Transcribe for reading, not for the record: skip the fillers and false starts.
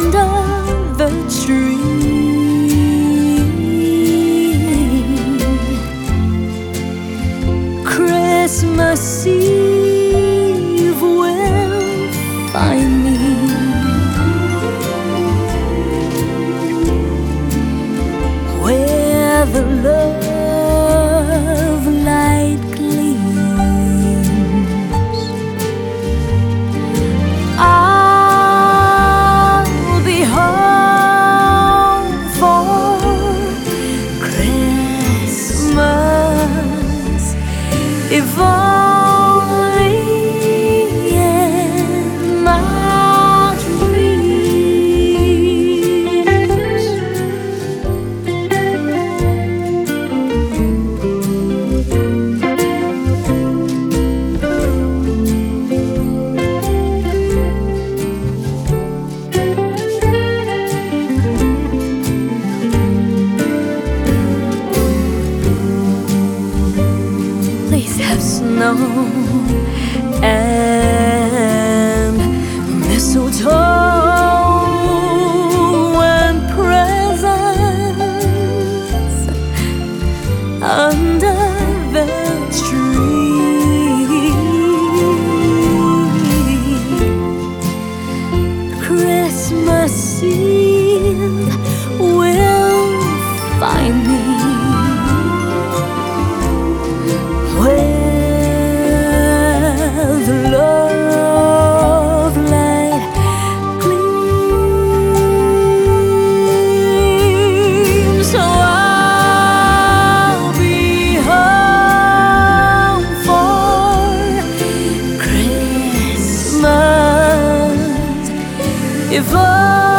under the tree. Christmas Eve will find me where the love light gleams. I'll be home for Christmas, if only in my dreams. Please have snow and mistletoe and presents under the tree. Christmas Eve will find me where the love light gleams. So I'll be home for Christmas, if